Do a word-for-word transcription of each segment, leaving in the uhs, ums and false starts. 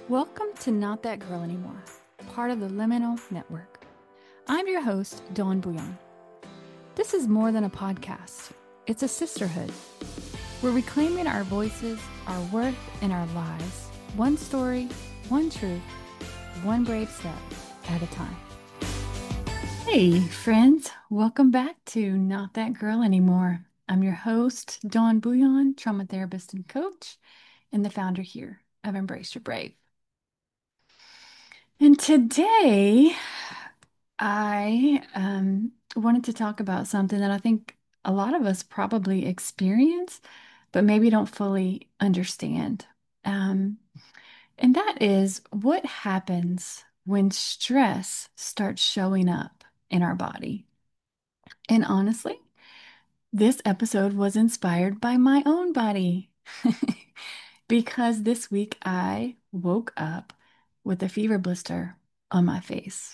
Welcome to Not That Girl Anymore, part of the Liminal Network. I'm your host, Dawn Bouillon. This is more than a podcast. It's a sisterhood. We're reclaiming our voices, our worth, and our lives. One story, one truth, one brave step at a time. Hey, friends. Welcome back to Not That Girl Anymore. I'm your host, Dawn Bouillon, trauma therapist and coach, and the founder here of Embrace Your Brave. And today I um, wanted to talk about something that I think a lot of us probably experience, but maybe don't fully understand. Um, and that is what happens when stress starts showing up in our body. And honestly, this episode was inspired by my own body because this week I woke up with a fever blister on my face.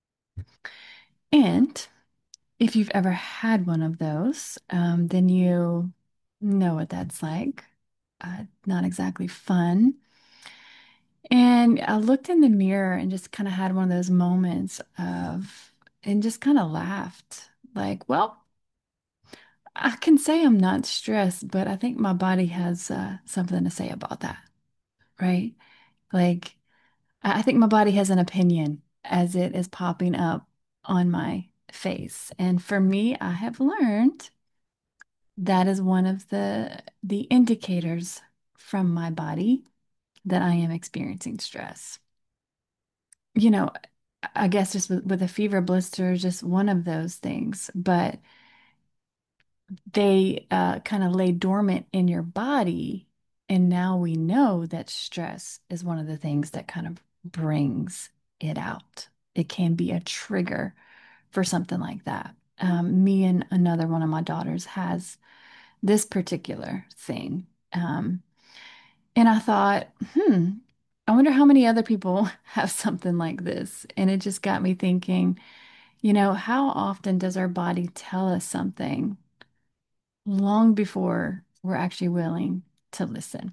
And if you've ever had one of those, um, then you know what that's like. Uh, not exactly fun. And I looked in the mirror and just kind of had one of those moments of, and just kind of laughed. Like, well, I can say I'm not stressed, but I think my body has uh, something to say about that, right? Like, I I think my body has an opinion as it is popping up on my face. And for me, I have learned that is one of the the indicators from my body that I am experiencing stress. You know, I guess just with, with a fever blister, just one of those things, but they uh, kind of lay dormant in your body. And now we know that stress is one of the things that kind of brings it out. It can be a trigger for something like that. Um, me and another one of my daughters has this particular thing. Um, and I thought, hmm, I wonder how many other people have something like this. And it just got me thinking, you know, how often does our body tell us something long before we're actually willing to listen?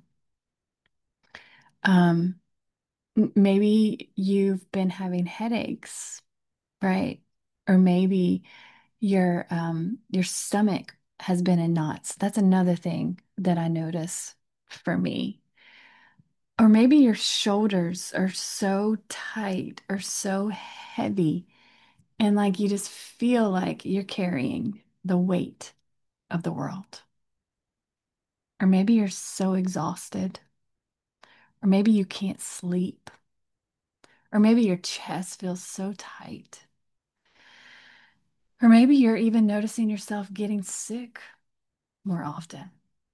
Um, m- maybe you've been having headaches, right? Or maybe your um your stomach has been in knots. That's another thing that I notice for me. Or maybe your shoulders are so tight or so heavy, and like you just feel like you're carrying the weight of the world. Or maybe you're so exhausted, or maybe you can't sleep, or maybe your chest feels so tight, or maybe you're even noticing yourself getting sick more often.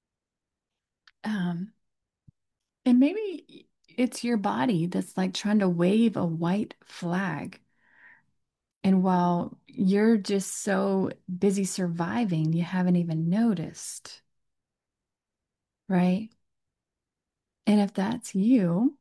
Um, and maybe it's your body that's like trying to wave a white flag. And while you're just so busy surviving, you haven't even noticed, right? And if that's you,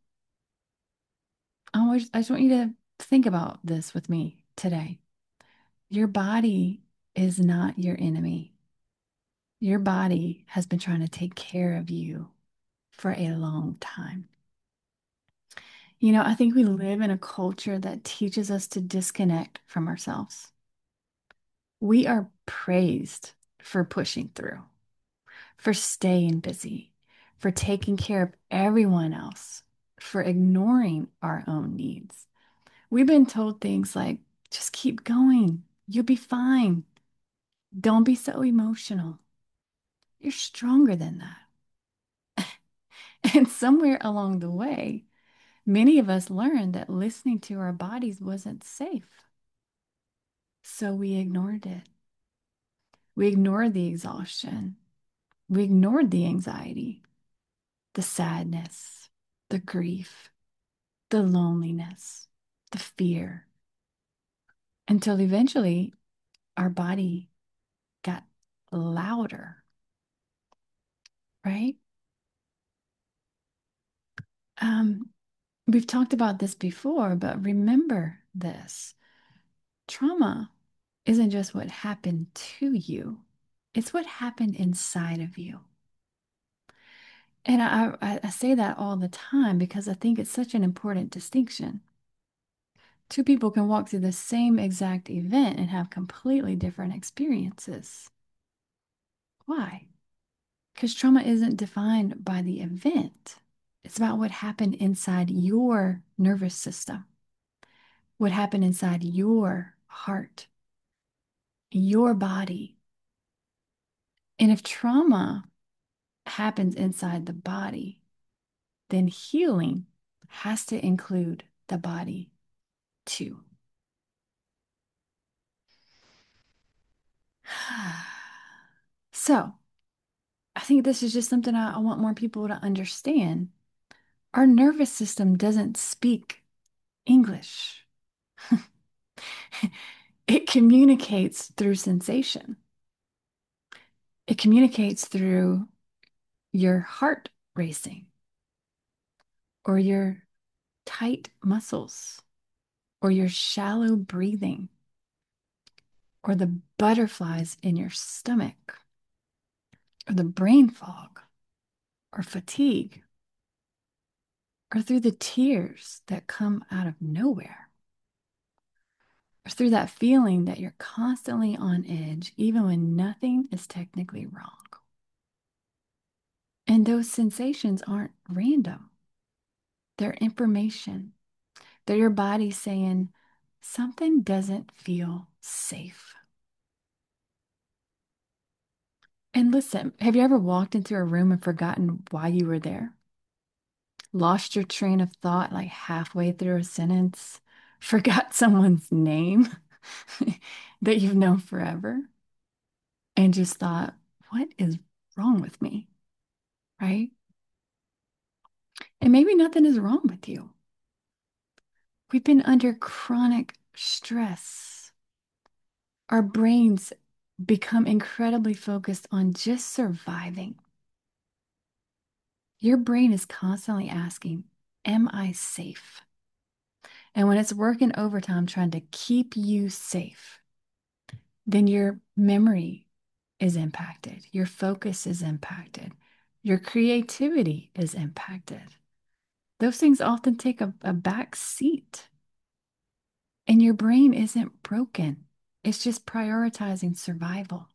I always, I just want you to think about this with me today. Your body is not your enemy. Your body has been trying to take care of you for a long time. You know, I think we live in a culture that teaches us to disconnect from ourselves. We are praised for pushing through, for staying busy, for taking care of everyone else, for ignoring our own needs. We've been told things like, just keep going. You'll be fine. Don't be so emotional. You're stronger than that. And somewhere along the way, many of us learned that listening to our bodies wasn't safe. So we ignored it. We ignored the exhaustion. We ignored the anxiety, the sadness, the grief, the loneliness, the fear, until eventually our body got louder, right? Um, we've talked about this before, but remember this. Trauma isn't just what happened to you, it's what happened inside of you. And I, I, I say that all the time because I think it's such an important distinction. Two people can walk through the same exact event and have completely different experiences. Why? Because trauma isn't defined by the event. It's about what happened inside your nervous system, what happened inside your heart, your body. And if trauma happens inside the body, then healing has to include the body too. So, I think this is just something I, I want more people to understand. Our nervous system doesn't speak English. It communicates through sensation. It communicates through your heart racing or your tight muscles or your shallow breathing or the butterflies in your stomach or the brain fog or fatigue or through the tears that come out of nowhere or through that feeling that you're constantly on edge even when nothing is technically wrong. And those sensations aren't random. They're information. They're your body saying something doesn't feel safe. And listen, have you ever walked into a room and forgotten why you were there? Lost your train of thought like halfway through a sentence? Forgot someone's name that you've known forever? And just thought, what is wrong with me? Right? And maybe nothing is wrong with you. We've been under chronic stress. Our brains become incredibly focused on just surviving. Your brain is constantly asking, am I safe? And when it's working overtime trying to keep you safe, then your memory is impacted, your focus is impacted, your creativity is impacted. Those things often take a, a back seat. And your brain isn't broken, it's just prioritizing survival.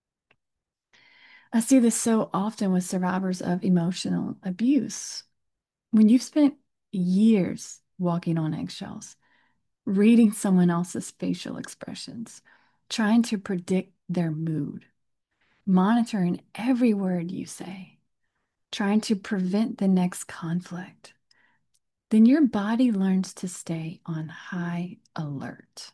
I see this so often with survivors of emotional abuse. When you've spent years walking on eggshells, reading someone else's facial expressions, trying to predict their mood, monitoring every word you say, trying to prevent the next conflict, then your body learns to stay on high alert.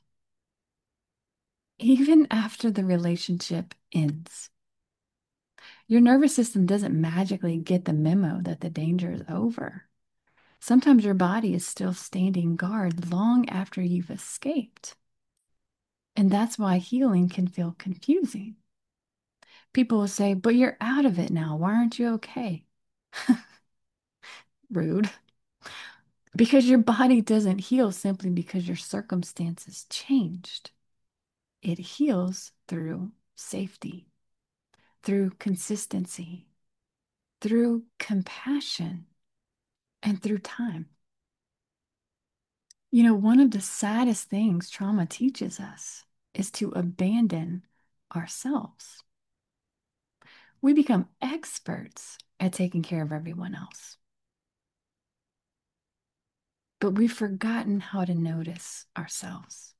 Even after the relationship ends, your nervous system doesn't magically get the memo that the danger is over. Sometimes your body is still standing guard long after you've escaped. And that's why healing can feel confusing. People will say, but you're out of it now. Why aren't you okay? Rude. Because your body doesn't heal simply because your circumstances changed. It heals through safety, through consistency, through compassion, and through time. You know, one of the saddest things trauma teaches us is to abandon ourselves. We become experts at taking care of everyone else, but we've forgotten how to notice ourselves.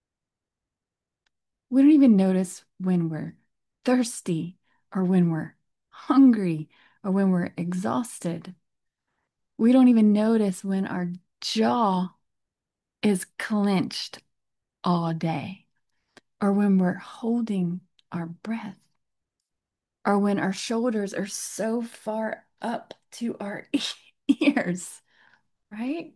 We don't even notice when we're thirsty or when we're hungry or when we're exhausted. We don't even notice when our jaw is clenched all day or when we're holding our breath or when our shoulders are so far up to our ears, right?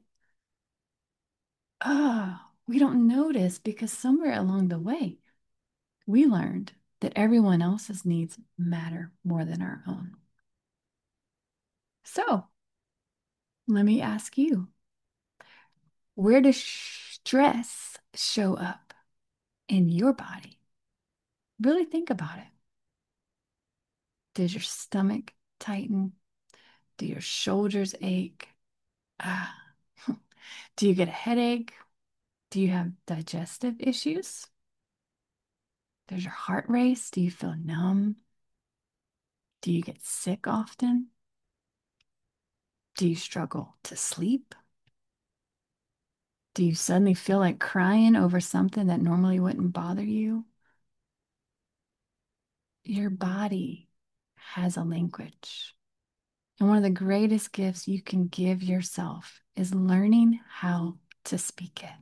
Oh, we don't notice because somewhere along the way, we learned that everyone else's needs matter more than our own. So let me ask you, where does stress show up in your body? Really think about it. Does your stomach tighten? Do your shoulders ache? Ah. Do you get a headache? Do you have digestive issues? Does your heart race? Do you feel numb? Do you get sick often? Do you struggle to sleep? Do you suddenly feel like crying over something that normally wouldn't bother you? Your body has a language. And one of the greatest gifts you can give yourself is learning how to speak it.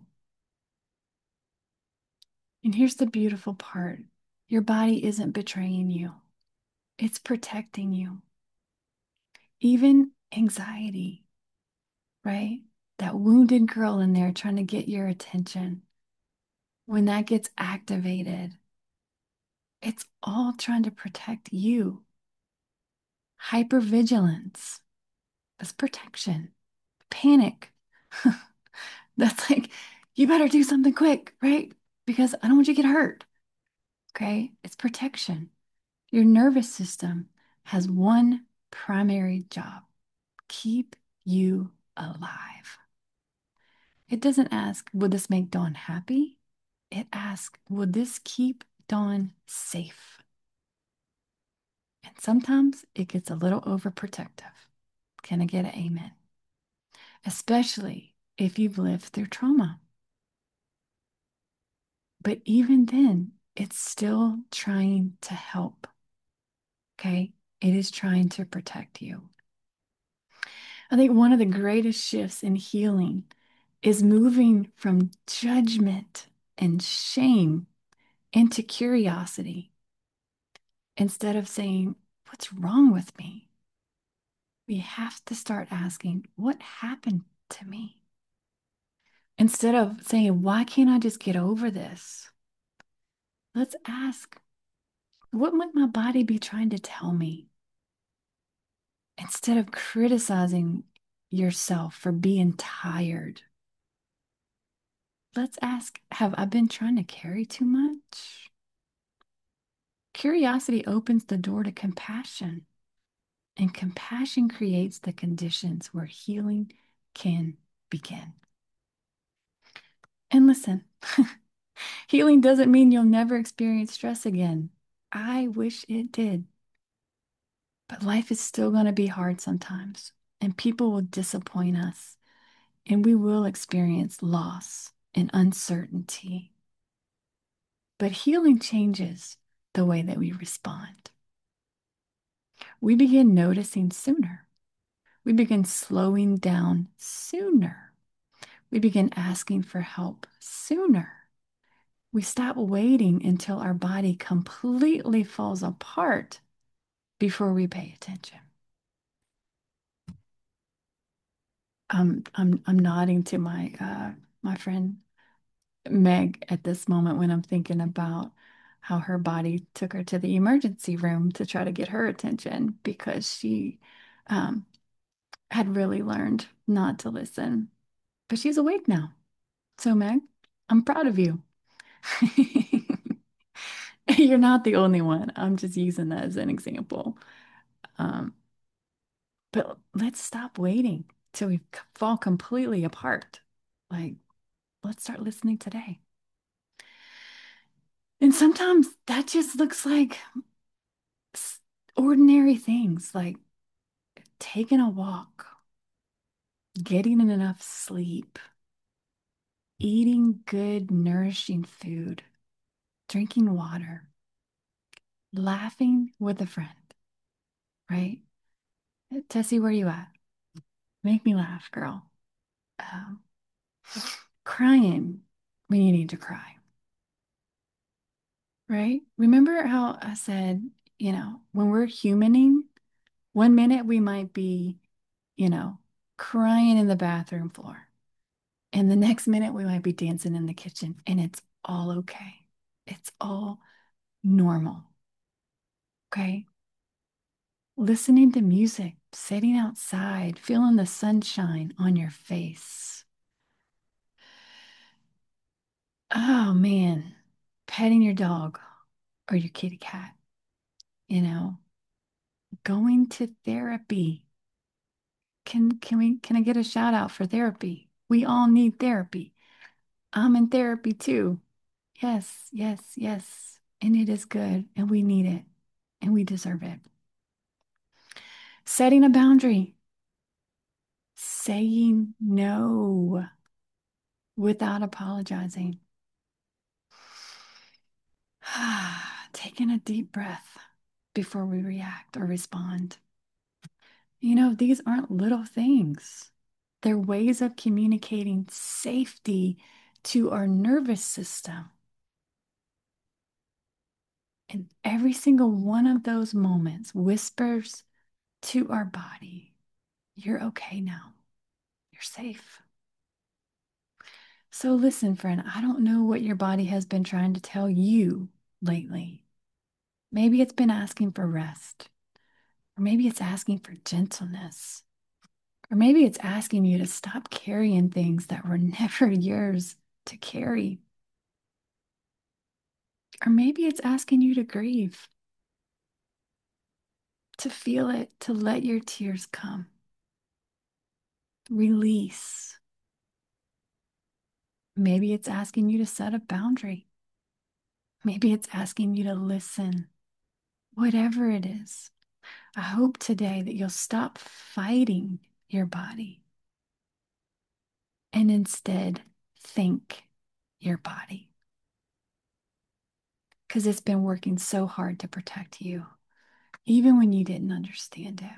And here's the beautiful part, your body isn't betraying you, it's protecting you. Even anxiety, right? That wounded girl in there trying to get your attention. When that gets activated, it's all trying to protect you. Hypervigilance, that's protection. Panic, that's like, you better do something quick, right? Because I don't want you to get hurt. Okay. It's protection. Your nervous system has one primary job: keep you alive. It doesn't ask, would this make Dawn happy? It asks, would this keep Dawn safe? And sometimes it gets a little overprotective. Can I get an amen? Especially if you've lived through trauma. But even then, it's still trying to help. Okay? It is trying to protect you. I think one of the greatest shifts in healing is moving from judgment and shame into curiosity. Instead of saying, what's wrong with me? We have to start asking, what happened to me? Instead of saying, why can't I just get over this? Let's ask, what might my body be trying to tell me? Instead of criticizing yourself for being tired, let's ask, have I been trying to carry too much? Curiosity opens the door to compassion, and compassion creates the conditions where healing can begin. And listen, healing doesn't mean you'll never experience stress again. I wish it did. But life is still going to be hard sometimes, and people will disappoint us, and we will experience loss and uncertainty. But healing changes the way that we respond. We begin noticing sooner. We begin slowing down sooner. We begin asking for help sooner. We stop waiting until our body completely falls apart before we pay attention. Um, I'm I'm nodding to my uh, my friend Meg at this moment when I'm thinking about how her body took her to the emergency room to try to get her attention because she um, had really learned not to listen. But she's awake now. So, Meg, I'm proud of you. You're not the only one. I'm just using that as an example. Um, but let's stop waiting till we c- fall completely apart. Like, let's start listening today. And sometimes that just looks like s- ordinary things like taking a walk, getting enough sleep, eating good, nourishing food, drinking water, laughing with a friend, right? Tessie, where you at? Make me laugh, girl. Um, crying when you need to cry, right? Remember how I said, you know, when we're humaning, one minute we might be, you know, crying in the bathroom floor. And the next minute we might be dancing in the kitchen, and it's all okay. It's all normal. Okay. Listening to music, sitting outside, feeling the sunshine on your face. Oh man, petting your dog or your kitty cat, you know, going to therapy, Can can we can I get a shout out for therapy? We all need therapy. I'm in therapy too. Yes, yes, yes. And it is good and we need it and we deserve it. Setting a boundary, saying no without apologizing. Taking a deep breath before we react or respond. You know, these aren't little things. They're ways of communicating safety to our nervous system. And every single one of those moments whispers to our body, you're okay now. You're safe. So listen, friend, I don't know what your body has been trying to tell you lately. Maybe it's been asking for rest, or maybe it's asking for gentleness, or maybe it's asking you to stop carrying things that were never yours to carry. Or maybe it's asking you to grieve, to feel it, to let your tears come. Release. Maybe it's asking you to set a boundary. Maybe it's asking you to listen. Whatever it is, I hope today that you'll stop fighting your body and instead thank your body because it's been working so hard to protect you, even when you didn't understand it.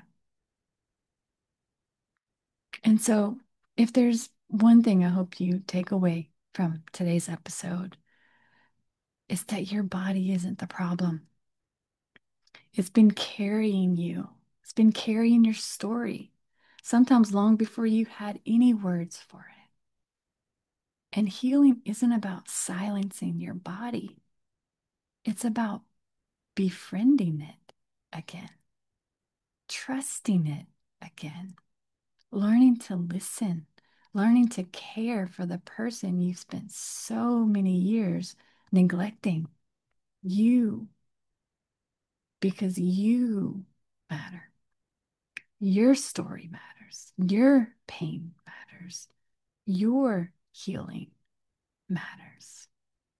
And so, if there's one thing I hope you take away from today's episode, is that your body isn't the problem. It's been carrying you, it's been carrying your story, sometimes long before you had any words for it. And healing isn't about silencing your body, it's about befriending it again, trusting it again, learning to listen, learning to care for the person you've spent so many years neglecting. You, because you matter. Your story matters. Your pain matters. Your healing matters.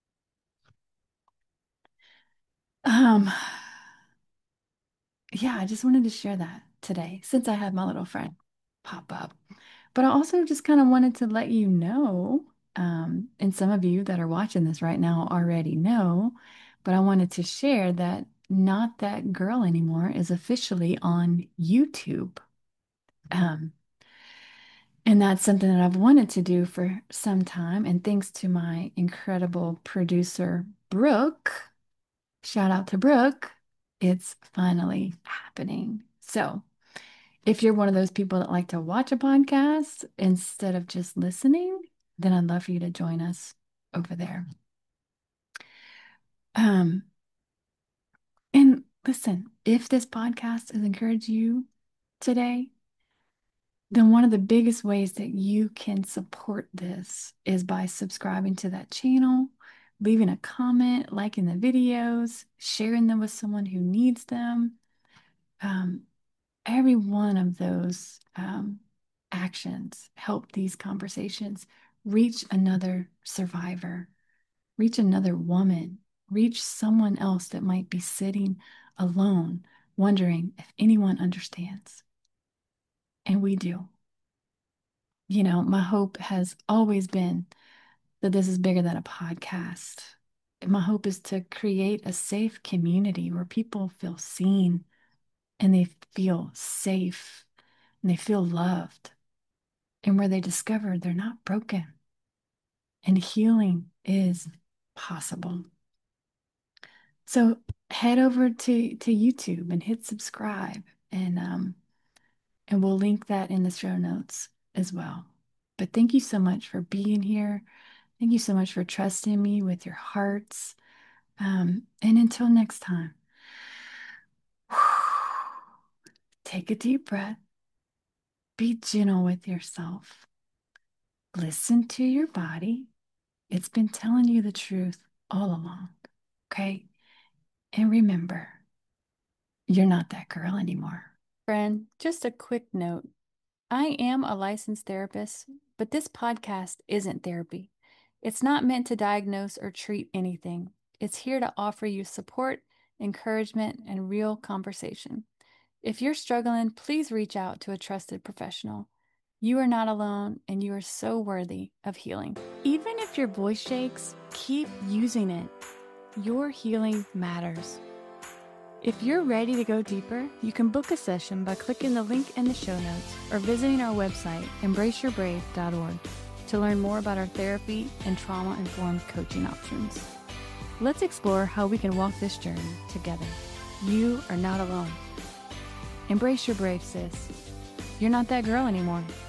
Um, yeah, I just wanted to share that today since I had my little friend pop up. But I also just kind of wanted to let you know, um, and some of you that are watching this right now already know, but I wanted to share that Not That Girl Anymore is officially on YouTube. Um, and that's something that I've wanted to do for some time. And thanks to my incredible producer, Brooke, shout out to Brooke, it's finally happening. So, if you're one of those people that like to watch a podcast instead of just listening, then I'd love for you to join us over there. Um, and listen, if this podcast has encouraged you today, then one of the biggest ways that you can support this is by subscribing to that channel, leaving a comment, liking the videos, sharing them with someone who needs them. Um, every one of those um, actions help these conversations reach another survivor, reach another woman, reach someone else that might be sitting alone, wondering if anyone understands. And we do. You know, my hope has always been that this is bigger than a podcast. My hope is to create a safe community where people feel seen and they feel safe and they feel loved and where they discover they're not broken and healing is possible. So head over to, to YouTube and hit subscribe and um and we'll link that in the show notes as well. But thank you so much for being here. Thank you so much for trusting me with your hearts. Um, and until next time, take a deep breath. Be gentle with yourself. Listen to your body. It's been telling you the truth all along. Okay? And remember, you're not that girl anymore. Friend, just a quick note. I am a licensed therapist, but this podcast isn't therapy. It's not meant to diagnose or treat anything. It's here to offer you support, encouragement, and real conversation. If you're struggling, please reach out to a trusted professional. You are not alone, and you are so worthy of healing. Even if your voice shakes, keep using it. Your healing matters. If you're ready to go deeper, you can book a session by clicking the link in the show notes or visiting our website, embrace your brave dot org, to learn more about our therapy and trauma-informed coaching options. Let's explore how we can walk this journey together. You are not alone. Embrace your brave, sis. You're not that girl anymore.